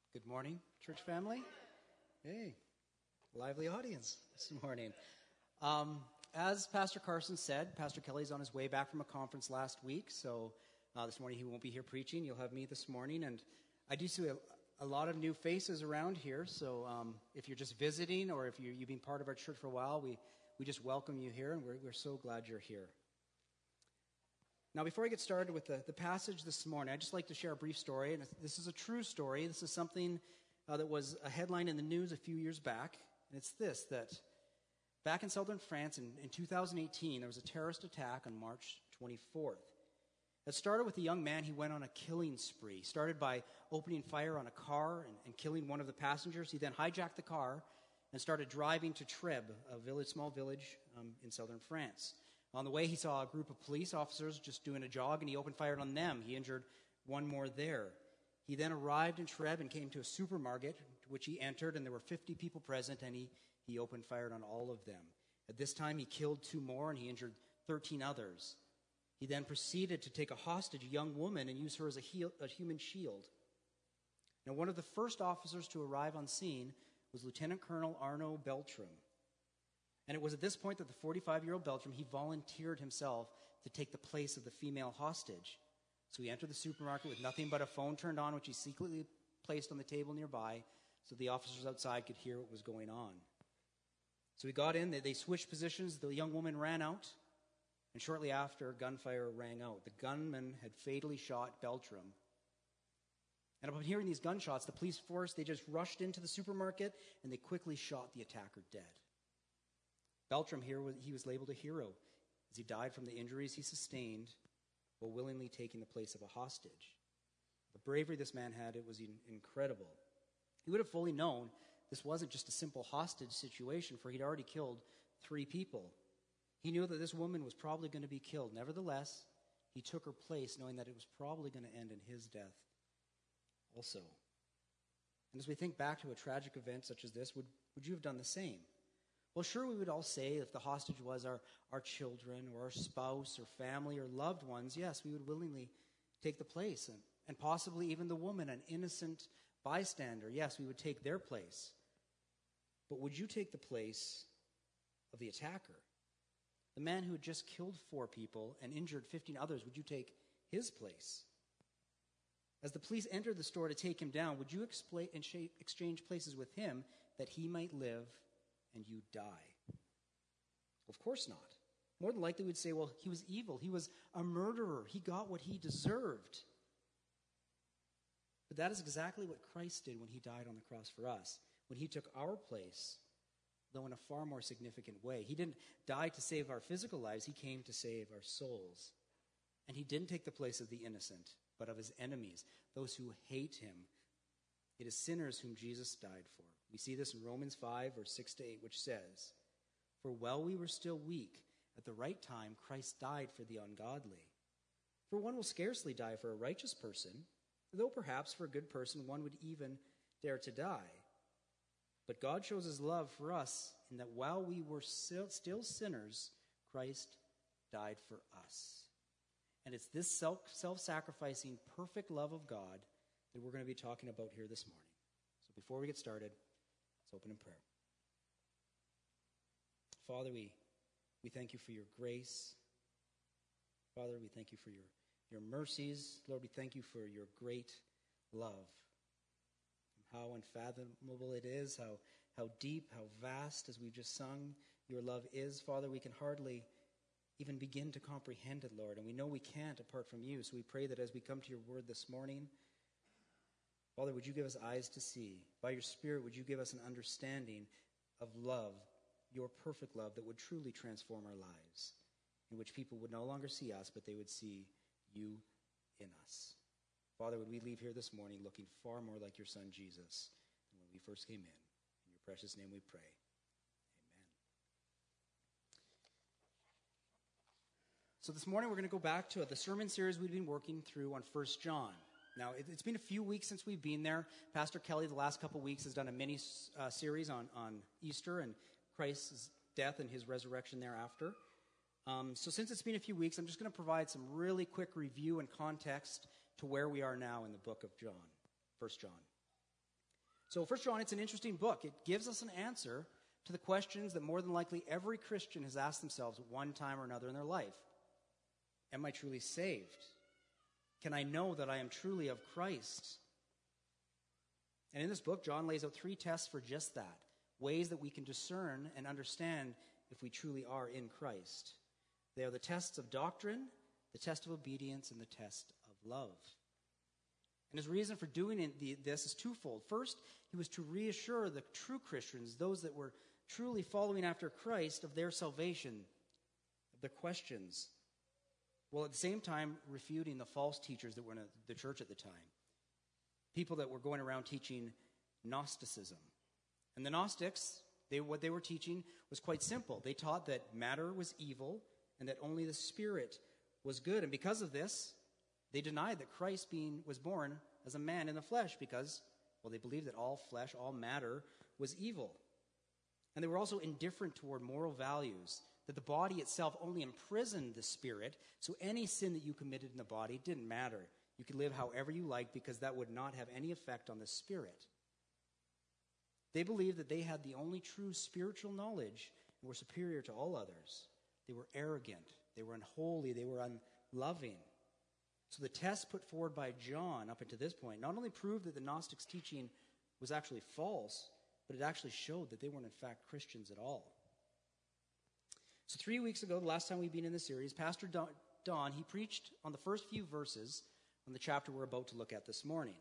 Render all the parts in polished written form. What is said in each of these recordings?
Good morning, church family. Hey, lively audience this morning. As Pastor Carson said, Pastor Kelly's on his way back from a conference last week, so this morning he won't be here preaching. You'll have me this morning, and I do see a lot of new faces around here, so if you're just visiting or if you've been part of our church for a while, we just welcome you here, and we're so glad you're here. Now, before I get started with the passage this morning, I'd just like to share a brief story. And this is a true story. This is something that was a headline in the news a few years back. And it's this, that back in southern France in 2018, there was a terrorist attack on March 24th. It started with a young man. He went on a killing spree. Started by opening fire on a car and killing one of the passengers. He then hijacked the car and started driving to Trèbes, a small village in southern France. On the way, he saw a group of police officers just doing a jog, and he opened fire on them. He injured one more there. He then arrived in Trèbes and came to a supermarket, which he entered, and there were 50 people present, and he opened fire on all of them. At this time, he killed 2 more, and he injured 13 others. He then proceeded to take a hostage, a young woman, and use her as a human shield. Now, one of the first officers to arrive on scene was Lieutenant Colonel Arnaud Beltrame. And it was at this point that the 45-year-old Beltrame, he volunteered himself to take the place of the female hostage. So he entered the supermarket with nothing but a phone turned on, which he secretly placed on the table nearby so the officers outside could hear what was going on. So he got in, they switched positions, the young woman ran out, and shortly after, gunfire rang out. The gunman had fatally shot Beltrame. And upon hearing these gunshots, the police force, they just rushed into the supermarket, and they quickly shot the attacker dead. Beltrame here, he was labeled a hero as he died from the injuries he sustained while willingly taking the place of a hostage. The bravery this man had, it was incredible. He would have fully known this wasn't just a simple hostage situation, for he'd already killed 3 people. He knew that this woman was probably going to be killed. Nevertheless, he took her place knowing that it was probably going to end in his death also. And as we think back to a tragic event such as this, would you have done the same? Well, sure, we would all say if the hostage was our children or our spouse or family or loved ones, yes, we would willingly take the place. And possibly even the woman, an innocent bystander, yes, we would take their place. But would you take the place of the attacker? The man who had just killed 4 people and injured 15 others, would you take his place? As the police entered the store to take him down, would you exchange places with him that he might live and you die? Of course not. More than likely we'd say, well, he was evil. He was a murderer. He got what he deserved. But that is exactly what Christ did when he died on the cross for us, when he took our place, though in a far more significant way. He didn't die to save our physical lives. He came to save our souls. And he didn't take the place of the innocent, but of his enemies, those who hate him. It is sinners whom Jesus died for. We see this in Romans 5, verse 6-8, which says, "For while we were still weak, at the right time Christ died for the ungodly. For one will scarcely die for a righteous person, though perhaps for a good person one would even dare to die. But God shows his love for us in that while we were still sinners, Christ died for us." And it's this self-sacrificing, perfect love of God that we're going to be talking about here this morning. So before we get started, let's open in prayer. Father, we thank you for your grace. Father, we thank you for your mercies. Lord, we thank you for your great love. How unfathomable it is, how deep, how vast, as we've just sung, your love is. Father, we can hardly even begin to comprehend it, Lord, and we know we can't apart from you. So we pray that as we come to your word this morning, Father, would you give us eyes to see? By your Spirit, would you give us an understanding of love, your perfect love that would truly transform our lives, in which people would no longer see us, but they would see you in us. Father, would we leave here this morning looking far more like your Son, Jesus, than when we first came in. In your precious name we pray. Amen. So this morning we're going to go back to the sermon series we've been working through on 1 John. Now, it's been a few weeks since we've been there. Pastor Kelly, the last couple of weeks, has done a mini series on Easter and Christ's death and his resurrection thereafter. So since it's been a few weeks, I'm just going to provide some really quick review and context to where we are now in the book of John, 1 John. So 1 John, it's an interesting book. It gives us an answer to the questions that more than likely every Christian has asked themselves at one time or another in their life. Am I truly saved? Can I know that I am truly of Christ? And in this book, John lays out 3 tests for just that, ways that we can discern and understand if we truly are in Christ. They are the tests of doctrine, the test of obedience, and the test of love. And his reason for doing this is twofold. First, he was to reassure the true Christians, those that were truly following after Christ, of their salvation, of their questions, while at the same time refuting the false teachers that were in the church at the time. People that were going around teaching Gnosticism. And the Gnostics, what they were teaching was quite simple. They taught that matter was evil and that only the Spirit was good. And because of this, they denied that Christ was born as a man in the flesh because, well, they believed that all flesh, all matter was evil. And they were also indifferent toward moral values, that the body itself only imprisoned the spirit, so any sin that you committed in the body didn't matter. You could live however you liked because that would not have any effect on the spirit. They believed that they had the only true spiritual knowledge and were superior to all others. They were arrogant, they were unholy, they were unloving. So the test put forward by John up until this point not only proved that the Gnostics' teaching was actually false, but it actually showed that they weren't in fact Christians at all. So 3 weeks ago, the last time we've been in the series, Pastor Don, he preached on the first few verses on the chapter we're about to look at this morning.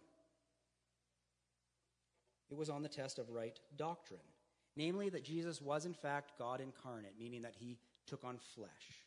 It was on the test of right doctrine, namely that Jesus was in fact God incarnate, meaning that he took on flesh.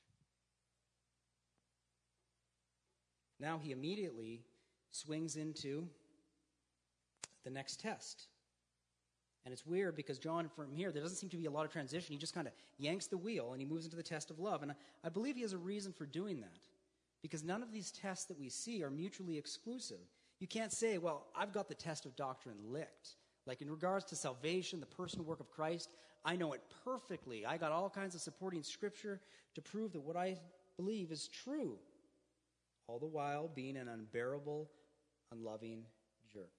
Now he immediately swings into the next test. And it's weird because John, from here, there doesn't seem to be a lot of transition. He just kind of yanks the wheel and he moves into the test of love. And I believe he has a reason for doing that, because none of these tests that we see are mutually exclusive. You can't say, well, I've got the test of doctrine licked. Like in regards to salvation, the personal work of Christ, I know it perfectly. I got all kinds of supporting scripture to prove that what I believe is true, all the while being an unbearable, unloving jerk.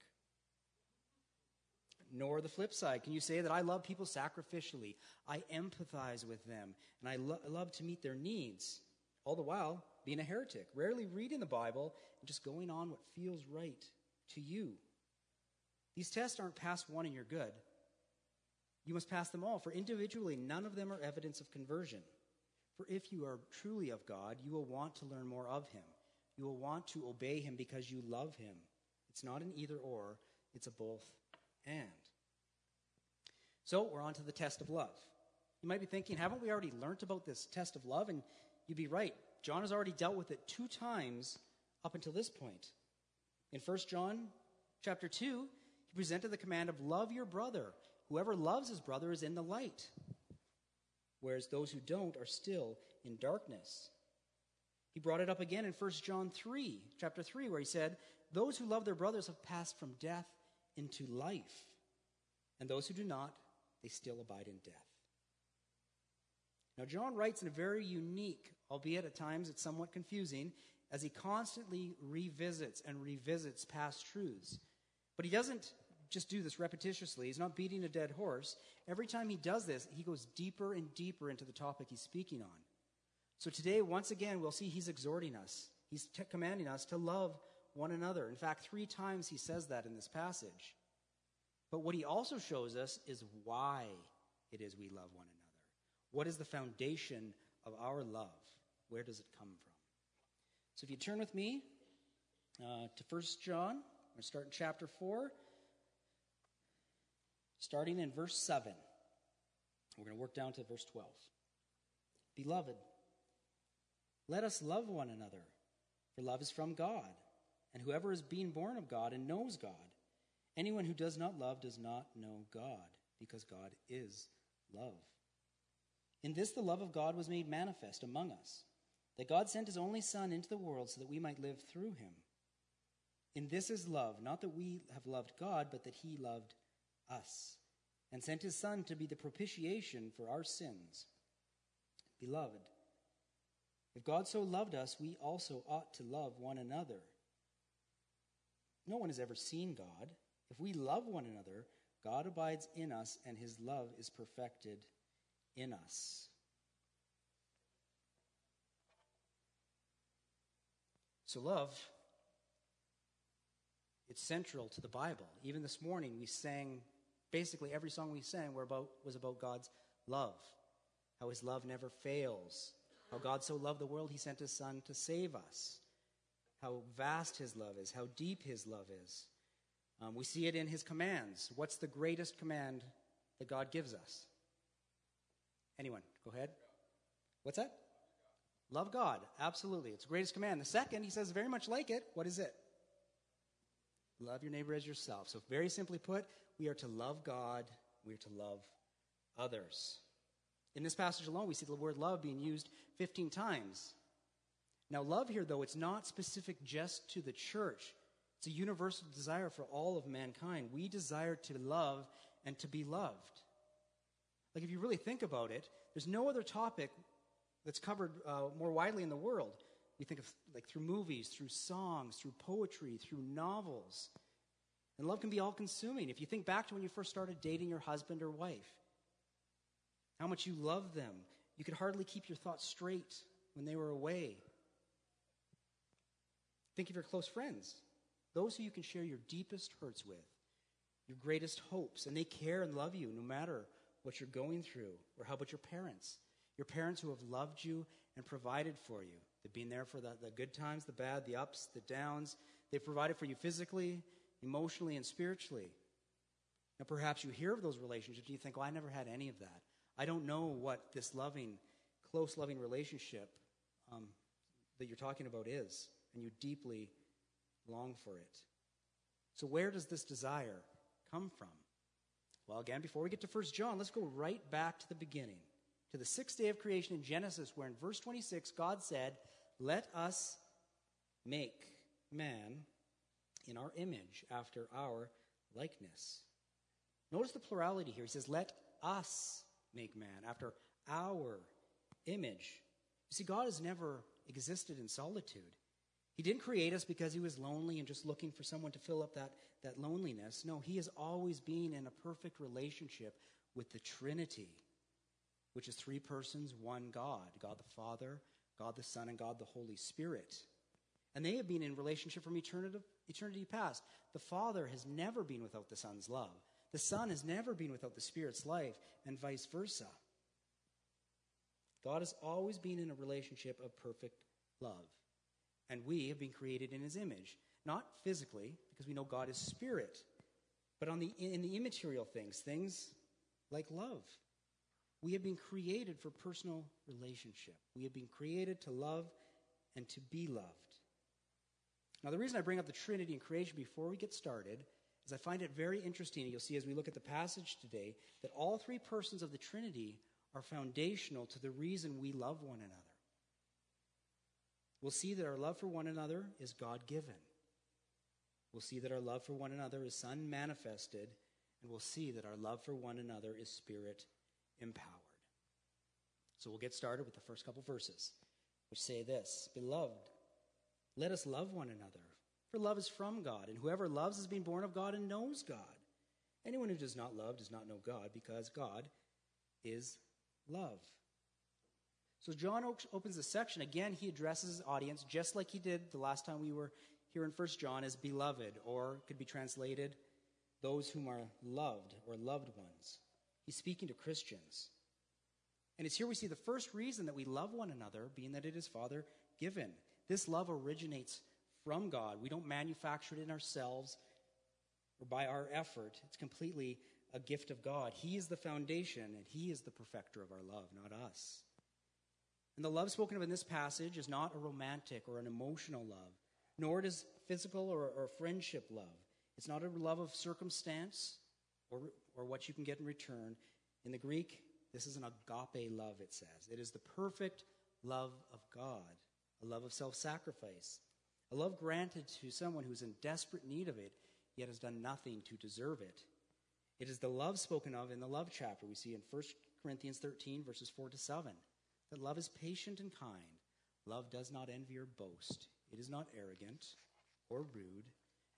Nor the flip side. Can you say that I love people sacrificially? I empathize with them, and I love to meet their needs, all the while being a heretic, rarely reading the Bible, and just going on what feels right to you. These tests aren't pass one and you're good. You must pass them all, for individually none of them are evidence of conversion. For if you are truly of God, you will want to learn more of him. You will want to obey him because you love him. It's not an either or, it's a both and. So we're on to the test of love. You might be thinking, haven't we already learned about this test of love? And you'd be right. John has already dealt with it 2 times up until this point. In 1 John chapter 2, he presented the command of love your brother. Whoever loves his brother is in the light, whereas those who don't are still in darkness. He brought it up again in 1 John chapter 3, where he said, those who love their brothers have passed from death into life, and those who do not, they still abide in death. Now, John writes in a very unique, albeit at times it's somewhat confusing, as he constantly revisits past truths. But he doesn't just do this repetitiously. He's not beating a dead horse. Every time he does this, he goes deeper and deeper into the topic he's speaking on. So today, once again, we'll see he's exhorting us. He's commanding us to love one another. In fact, 3 times he says that in this passage. But what he also shows us is why it is we love one another. What is the foundation of our love? Where does it come from? So if you turn with me to 1 John, I'm going to start in chapter 4, starting in verse 7. We're going to work down to verse 12. Beloved, let us love one another, for love is from God, and whoever is being born of God and knows God. Anyone who does not love does not know God, because God is love. In this the love of God was made manifest among us, that God sent his only Son into the world so that we might live through him. In this is love, not that we have loved God, but that he loved us, and sent his Son to be the propitiation for our sins. Beloved, if God so loved us, we also ought to love one another. No one has ever seen God. If we love one another, God abides in us, and his love is perfected in us. So love, it's central to the Bible. Even this morning we sang, basically every song we sang was about God's love. How his love never fails. How God so loved the world he sent his Son to save us. How vast his love is. How deep his love is. We see it in his commands. What's the greatest command that God gives us? Anyone? Go ahead. What's that? Love God. Absolutely. It's the greatest command. The second, he says very much like it. What is it? Love your neighbor as yourself. So very simply put, we are to love God. We are to love others. In this passage alone, we see the word love being used 15 times. Now, love here, though, it's not specific just to the church. It's a universal desire for all of mankind. We desire to love and to be loved. Like, if you really think about it, there's no other topic that's covered more widely in the world. We think of, like, through movies, through songs, through poetry, through novels. And love can be all-consuming. If you think back to when you first started dating your husband or wife, how much you loved them. You could hardly keep your thoughts straight when they were away. Think of your close friends, those who you can share your deepest hurts with, your greatest hopes, and they care and love you no matter what you're going through. Or how about your parents? Your parents who have loved you and provided for you. They've been there for the good times, the bad, the ups, the downs. They've provided for you physically, emotionally, and spiritually. Now perhaps you hear of those relationships and you think, well, I never had any of that. I don't know what this loving, close loving relationship that you're talking about is. And you deeply long for it. So where does this desire come from? Well, again, before we get to 1 John, let's go right back to the beginning, to the sixth day of creation in Genesis, where in verse 26, God said, "Let us make man in our image, after our likeness." Notice the plurality here. He says, "Let us make man after our image." You see, God has never existed in solitude. He didn't create us because he was lonely and just looking for someone to fill up that loneliness. No, he has always been in a perfect relationship with the Trinity, which is three persons, one God. God the Father, God the Son, and God the Holy Spirit. And they have been in relationship from eternity past. The Father has never been without the Son's love. The Son has never been without the Spirit's life, and vice versa. God has always been in a relationship of perfect love. And we have been created in his image. Not physically, because we know God is spirit, but in the immaterial things like love. We have been created for personal relationship. We have been created to love and to be loved. Now, the reason I bring up the Trinity and creation before we get started is I find it very interesting, and you'll see as we look at the passage today, that all three persons of the Trinity are foundational to the reason we love one another. We'll see that our love for one another is God-given. We'll see that our love for one another is Son-manifested, and we'll see that our love for one another is Spirit-empowered. So we'll get started with the first couple verses, which say this: "Beloved, let us love one another, for love is from God, and whoever loves has been born of God and knows God. Anyone who does not love does not know God, because God is love." So John opens the section. Again, he addresses his audience just like he did the last time we were here in 1 John as beloved, or could be translated those whom are loved or loved ones. He's speaking to Christians. And it's here we see the first reason that we love one another, being that it is Father given. This love originates from God. We don't manufacture it in ourselves or by our effort. It's completely a gift of God. He is the foundation, and he is the perfecter of our love, not us. And the love spoken of in this passage is not a romantic or an emotional love, nor does physical or friendship love. It's not a love of circumstance or what you can get in return. In the Greek, this is an agape love, it says. It is the perfect love of God, a love of self-sacrifice, a love granted to someone who's in desperate need of it, yet has done nothing to deserve it. It is the love spoken of in the love chapter we see in 1 Corinthians 13, verses 4-7. That love is patient and kind. Love does not envy or boast. It is not arrogant or rude.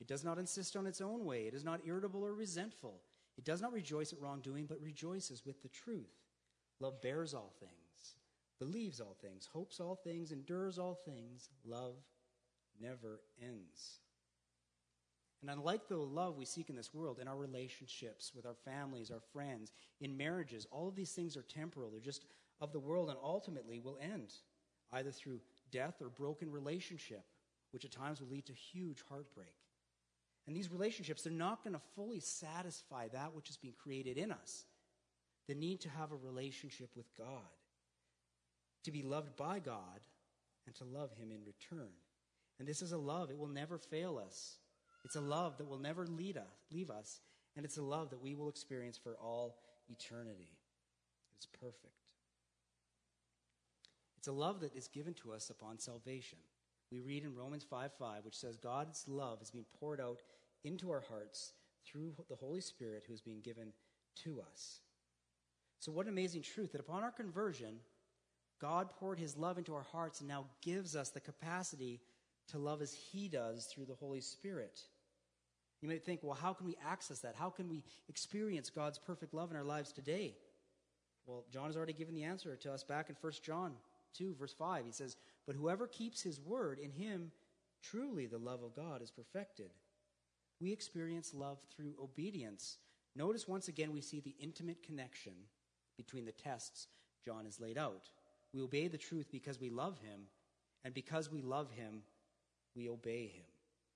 It does not insist on its own way. It is not irritable or resentful. It does not rejoice at wrongdoing, but rejoices with the truth. Love bears all things, believes all things, hopes all things, endures all things. Love never ends. And unlike the love we seek in this world, in our relationships with our families, our friends, in marriages, all of these things are temporal. They're just of the world and ultimately will end, either through death or broken relationship, which at times will lead to huge heartbreak. And these relationships, they're not going to fully satisfy that which is being created in us. The need to have a relationship with God, to be loved by God, and to love him in return. And this is a love, it will never fail us. It's a love that will never leave us, and it's a love that we will experience for all eternity. It's perfect. It's a love that is given to us upon salvation. We read in Romans 5:5, which says, God's love is being poured out into our hearts through the Holy Spirit who is being given to us. So what an amazing truth that upon our conversion, God poured his love into our hearts and now gives us the capacity to love as he does through the Holy Spirit. You might think, well, how can we access that? How can we experience God's perfect love in our lives today? Well, John has already given the answer to us back in 1 John 2, verse 5. He says, but whoever keeps his word, in him truly the love of God is perfected. We experience love through obedience. Notice once again we see the intimate connection between the tests John has laid out. We obey the truth because we love him, and because we love him, we obey him.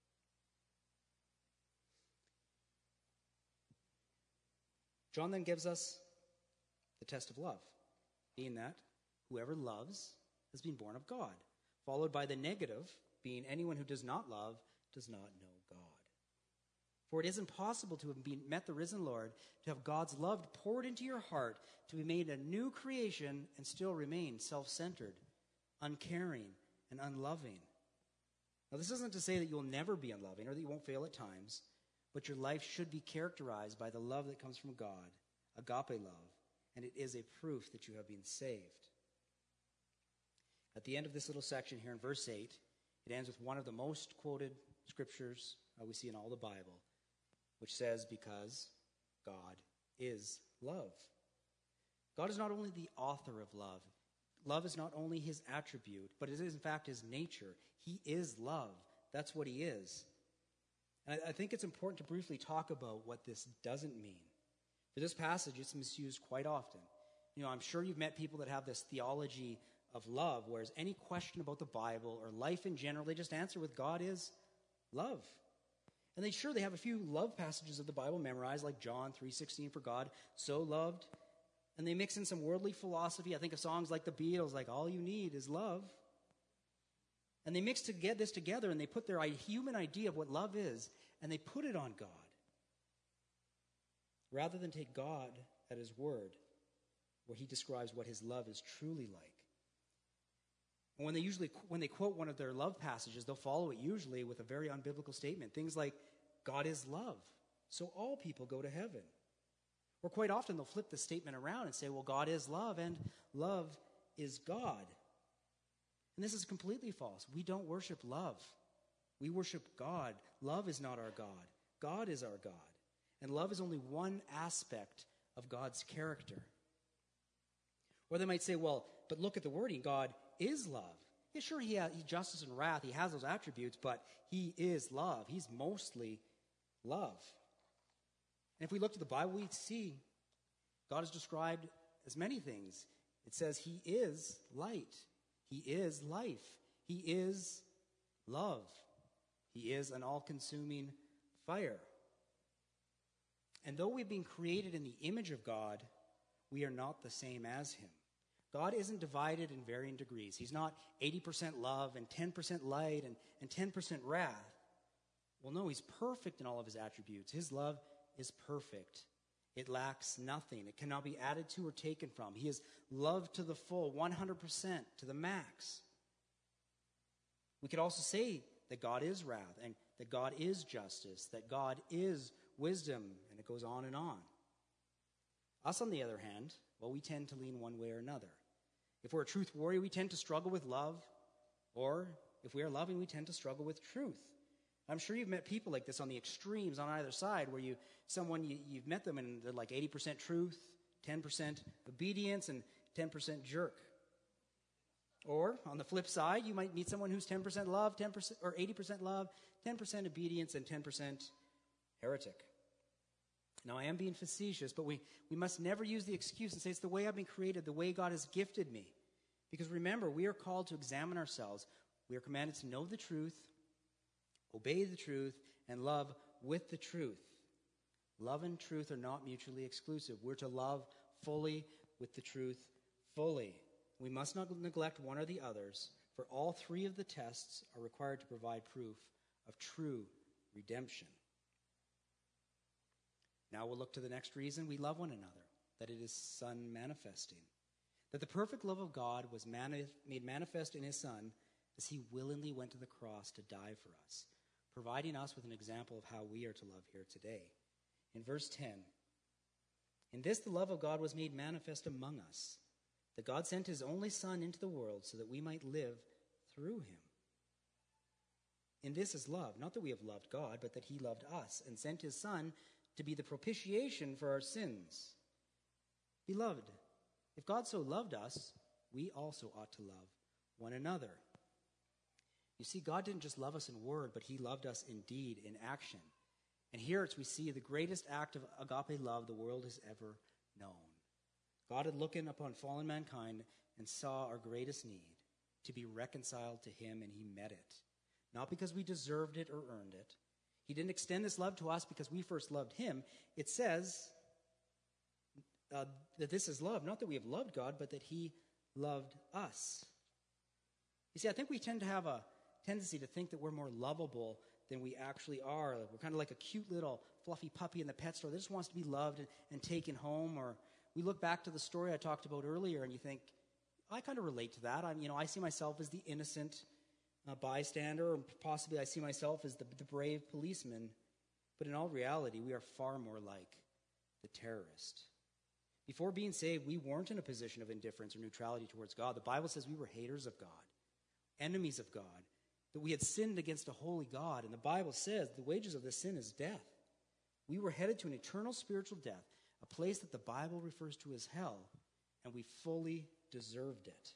John then gives us the test of love, being that whoever loves has been born of God, followed by the negative, being anyone who does not love does not know God. For it is impossible to have met the risen Lord, to have God's love poured into your heart, to be made a new creation and still remain self-centered, uncaring, and unloving. Now, this isn't to say that you'll never be unloving or that you won't fail at times, but your life should be characterized by the love that comes from God, agape love, and it is a proof that you have been saved. At the end of this little section here in verse 8, it ends with one of the most quoted scriptures we see in all the Bible, which says, because God is love. God is not only the author of love. Love is not only his attribute, but it is in fact his nature. He is love. That's what he is. And I think it's important to briefly talk about what this doesn't mean. For this passage, it's misused quite often. You know, I'm sure you've met people that have this theology of love, whereas any question about the Bible or life in general, they just answer with God is love. And they have a few love passages of the Bible memorized, like John 3:16, for God so loved. And they mix in some worldly philosophy. I think of songs like the Beatles, like all you need is love. And they mix this together and they put their human idea of what love is and they put it on God. Rather than take God at his word, where he describes what his love is truly like. And when they quote one of their love passages, they'll follow it usually with a very unbiblical statement. Things like, God is love, so all people go to heaven. Or quite often they'll flip the statement around and say, well, God is love, and love is God. And this is completely false. We don't worship love. We worship God. Love is not our God. God is our God. And love is only one aspect of God's character. Or they might say, well, but look at the wording. God is love. Yeah, sure, he's justice and wrath. He has those attributes, but he is love. He's mostly love. And if we look to the Bible, we see God is described as many things. It says he is light. He is life. He is love. He is an all-consuming fire. And though we've been created in the image of God, we are not the same as him. God isn't divided in varying degrees. He's not 80% love and 10% light and 10% wrath. Well, no, he's perfect in all of his attributes. His love is perfect. It lacks nothing. It cannot be added to or taken from. He is loved to the full, 100%, to the max. We could also say that God is wrath and that God is justice, that God is wisdom, and it goes on and on. Us, on the other hand, well, we tend to lean one way or another. If we're a truth warrior, we tend to struggle with love, or if we are loving, we tend to struggle with truth. I'm sure you've met people like this on the extremes on either side, where you've met them and they're like 80% truth, 10% obedience, and 10% jerk. Or on the flip side, you might meet someone who's 10% love, 10% or 80% love, 10% obedience, and 10% heretic. Now, I am being facetious, but we must never use the excuse and say it's the way I've been created, the way God has gifted me. Because remember, we are called to examine ourselves. We are commanded to know the truth, obey the truth, and love with the truth. Love and truth are not mutually exclusive. We're to love fully with the truth fully. We must not neglect one or the others, for all three of the tests are required to provide proof of true redemption. Now we'll look to the next reason we love one another, that it is Son manifesting. That the perfect love of God was made manifest in his Son as he willingly went to the cross to die for us, providing us with an example of how we are to love here today. In verse 10, in this the love of God was made manifest among us, that God sent his only Son into the world so that we might live through him. In this is love, not that we have loved God, but that he loved us and sent his Son to be the propitiation for our sins. Beloved, if God so loved us, we also ought to love one another. You see, God didn't just love us in word, but he loved us in deed, in action. And here we see the greatest act of agape love the world has ever known. God had looked upon fallen mankind and saw our greatest need, to be reconciled to him, and he met it. Not because we deserved it or earned it. He didn't extend this love to us because we first loved him. It says that this is love, not that we have loved God, but that he loved us. You see, I think we tend to have a tendency to think that we're more lovable than we actually are. We're kind of like a cute little fluffy puppy in the pet store that just wants to be loved and taken home. Or we look back to the story I talked about earlier and you think, I kind of relate to that. I see myself as the innocent bystander, or possibly I see myself as the brave policeman. But in all reality, we are far more like the terrorist. Before being saved, we weren't in a position of indifference or neutrality towards God. The Bible says we were haters of God, enemies of God, that we had sinned against a holy God. And the Bible says the wages of this sin is death. We were headed to an eternal spiritual death, a place that the Bible refers to as hell, and we fully deserved it.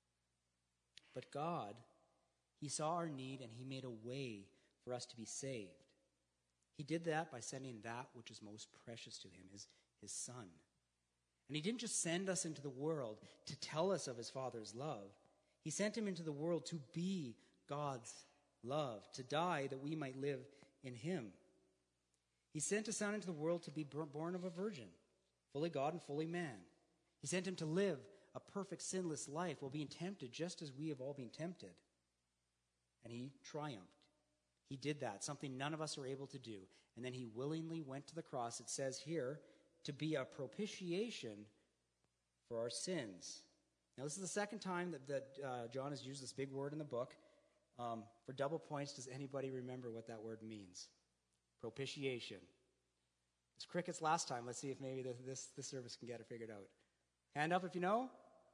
But God, he saw our need and he made a way for us to be saved. He did that by sending that which is most precious to him, his Son. And he didn't just send us into the world to tell us of his Father's love. He sent him into the world to be God's love, to die that we might live in him. He sent his Son into the world to be born of a virgin, fully God and fully man. He sent him to live a perfect, sinless life while being tempted just as we have all been tempted. And he triumphed. He did that, something none of us are able to do. And then he willingly went to the cross, it says here, to be a propitiation for our sins. Now, this is the second time that John has used this big word in the book. For double points, does anybody remember what that word means? Propitiation. It's crickets last time. Let's see if maybe this service can get it figured out. Hand up if you know.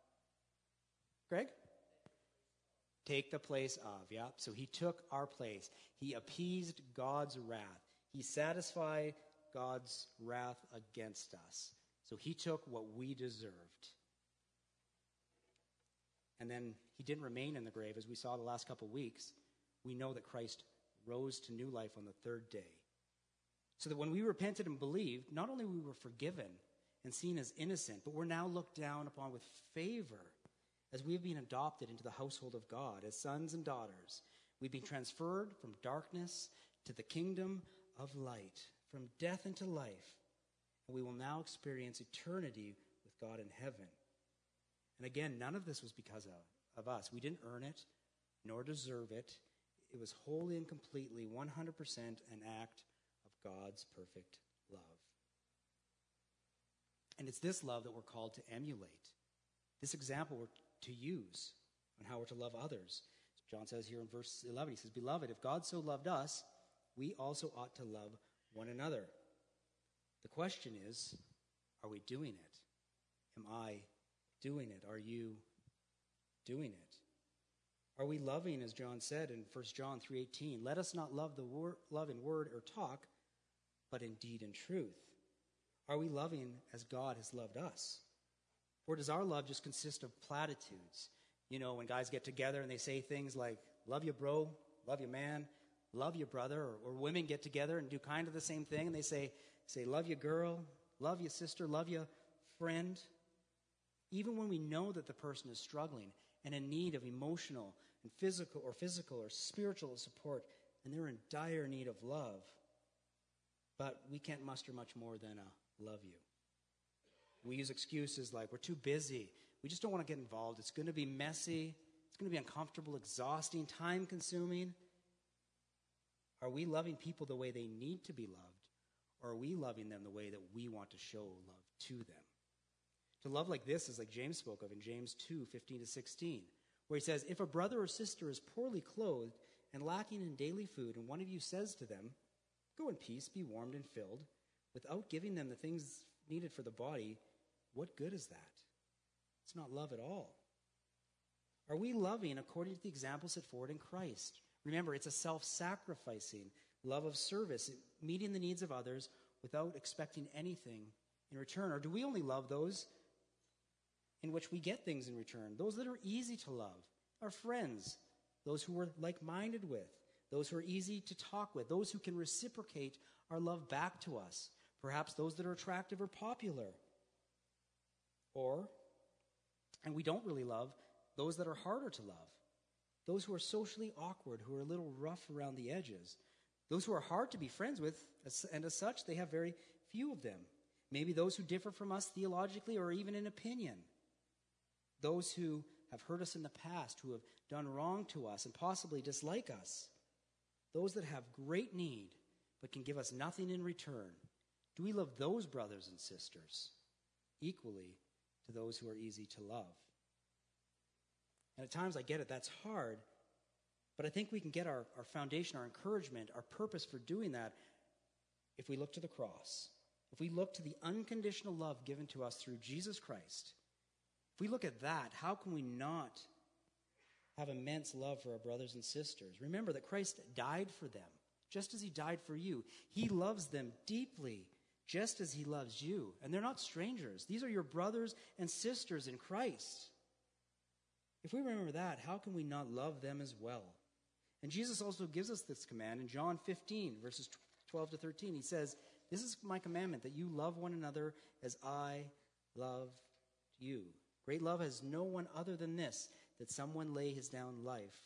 Greg? Take the place of, yeah. So he took our place. He appeased God's wrath. He satisfied God's wrath against us. So he took what we deserved. And then he didn't remain in the grave, as we saw the last couple weeks. We know that Christ rose to new life on the third day. So that when we repented and believed, not only we were forgiven and seen as innocent, but we're now looked down upon with favor as we have been adopted into the household of God as sons and daughters. We've been transferred from darkness to the kingdom of light, from death into life. And we will now experience eternity with God in heaven. And again, none of this was because of us. We didn't earn it, nor deserve it. It was wholly and completely, 100% an act of God's perfect love. And it's this love that we're called to emulate. This example we're to use on how we're to love others. John says here in verse 11, he says, Beloved, if God so loved us, we also ought to love one another. The question is, are we doing it? Am I doing it? Are you doing it? Are we loving, as John said in 1 John 3:18, let us not love in word or talk, but in deed and truth? Are we loving as God has loved us? Or does our love just consist of platitudes? You know, when guys get together and they say things like, love you, bro, love you, man, love you, brother, or women get together and do kind of the same thing, and they say, love you, girl, love you, sister, love you, friend. Even when we know that the person is struggling and in need of emotional and physical or spiritual support, and they're in dire need of love, but we can't muster much more than a love you. We use excuses like, we're too busy, we just don't want to get involved, it's going to be messy, it's going to be uncomfortable, exhausting, time-consuming. Are we loving people the way they need to be loved, or are we loving them the way that we want to show love to them? To love like this is like James spoke of in James 2:15-16, where he says, if a brother or sister is poorly clothed and lacking in daily food, and one of you says to them, go in peace, be warmed and filled, without giving them the things needed for the body, what good is that? It's not love at all. Are we loving according to the example set forward in Christ? Remember, it's a self-sacrificing love of service, meeting the needs of others without expecting anything in return. Or do we only love those in which we get things in return? Those that are easy to love, our friends, those who we're like-minded with, those who are easy to talk with, those who can reciprocate our love back to us, perhaps those that are attractive or popular. Or, and we don't really love, those that are harder to love, those who are socially awkward, who are a little rough around the edges, those who are hard to be friends with, and as such, they have very few of them. Maybe those who differ from us theologically or even in opinion. Those who have hurt us in the past, who have done wrong to us and possibly dislike us. Those that have great need but can give us nothing in return. Do we love those brothers and sisters equally to those who are easy to love? And at times, I get it, that's hard, but I think we can get our foundation, our encouragement, our purpose for doing that if we look to the cross. If we look to the unconditional love given to us through Jesus Christ. If we look at that, how can we not have immense love for our brothers and sisters? Remember that Christ died for them, just as he died for you. He loves them deeply, just as he loves you. And they're not strangers. These are your brothers and sisters in Christ. If we remember that, how can we not love them as well? And Jesus also gives us this command in John 15, verses 12-13. He says, this is my commandment, that you love one another as I love you. Great love has no one other than this, that someone lay down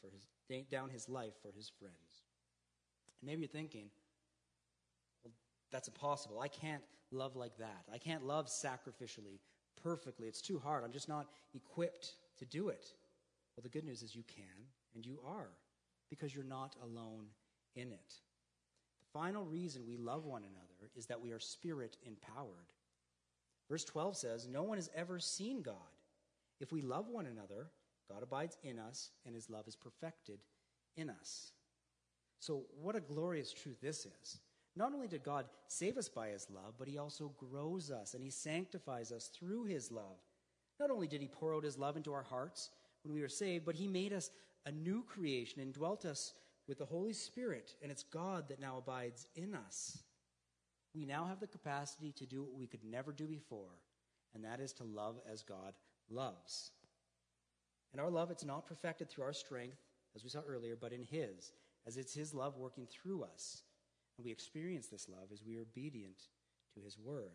his life for his friends. And maybe you're thinking, well, that's impossible. I can't love like that. I can't love sacrificially, perfectly. It's too hard. I'm just not equipped to do it. Well, the good news is you can, and you are, because you're not alone in it. The final reason we love one another is that we are spirit empowered. Verse 12 says, no one has ever seen God. If we love one another, God abides in us, and his love is perfected in us. So what a glorious truth this is. Not only did God save us by his love, but he also grows us, and he sanctifies us through his love. Not only did he pour out his love into our hearts when we were saved, but he made us a new creation and dwelt us with the Holy Spirit, and it's God that now abides in us. We now have the capacity to do what we could never do before, and that is to love as God loves. And our love, it's not perfected through our strength, as we saw earlier, but in his, as it's his love working through us. And we experience this love as we are obedient to his word.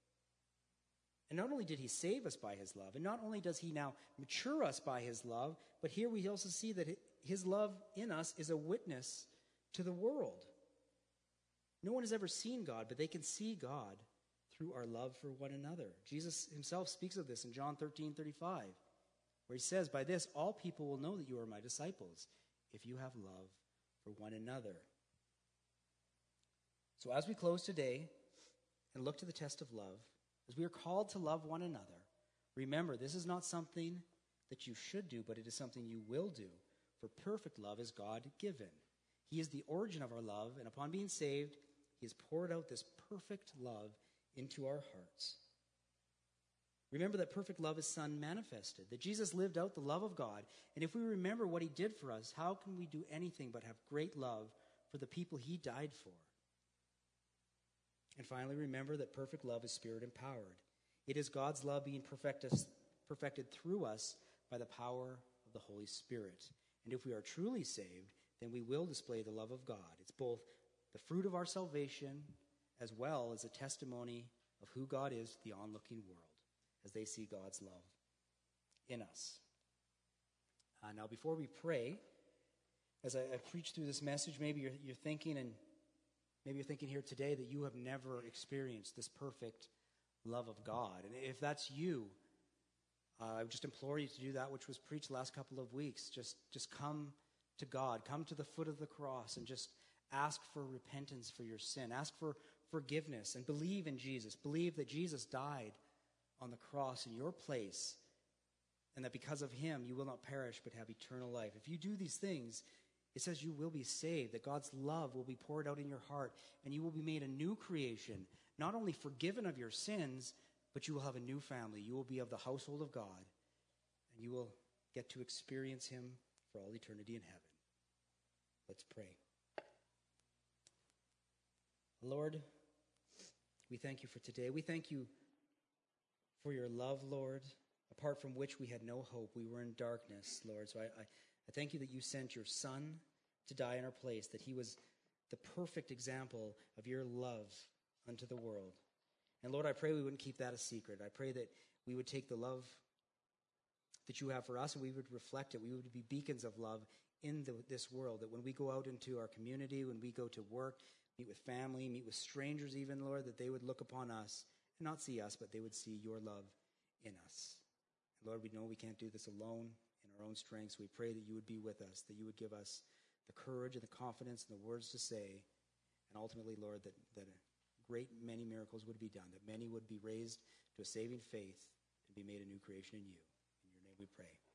And not only did he save us by his love, and not only does he now mature us by his love, but here we also see that his love in us is a witness to the world. No one has ever seen God, but they can see God through our love for one another. Jesus himself speaks of this in John 13:35, where he says, by this all people will know that you are my disciples, if you have love for one another. So as we close today and look to the test of love, as we are called to love one another, remember, this is not something that you should do, but it is something you will do, for perfect love is God-given. He is the origin of our love, and upon being saved, he has poured out this perfect love into our hearts. Remember that perfect love His Son manifested, that Jesus lived out the love of God. And if we remember what He did for us, how can we do anything but have great love for the people He died for? And finally, remember that perfect love is Spirit-empowered. It is God's love being perfected through us by the power of the Holy Spirit. And if we are truly saved, then we will display the love of God. It's both the fruit of our salvation as well as a testimony of who God is to the onlooking world as they see God's love in us. Now, before we pray, as I preach through this message, maybe you're thinking, and maybe you're thinking here today that you have never experienced this perfect love of God. And if that's you, I would just implore you to do that which was preached the last couple of weeks. Just come to God. Come to the foot of the cross and just ask for repentance for your sin. Ask for forgiveness and believe in Jesus. Believe that Jesus died on the cross in your place and that because of Him you will not perish but have eternal life. If you do these things, it says you will be saved, that God's love will be poured out in your heart and you will be made a new creation, not only forgiven of your sins, but you will have a new family. You will be of the household of God and you will get to experience Him for all eternity in heaven. Let's pray. Lord, we thank You for today. We thank You for Your love, Lord, apart from which we had no hope. We were in darkness, Lord. So I thank You that You sent Your Son to die in our place, that He was the perfect example of Your love unto the world. And Lord, I pray we wouldn't keep that a secret. I pray that we would take the love that You have for us and we would reflect it. We would be beacons of love in this world, that when we go out into our community, when we go to work, meet with family, meet with strangers even, Lord, that they would look upon us and not see us, but they would see Your love in us. And Lord, we know we can't do this alone in our own strengths. We pray that You would be with us, that You would give us the courage and the confidence and the words to say, and ultimately, Lord, that a great many miracles would be done, that many would be raised to a saving faith and be made a new creation in You. In Your name we pray.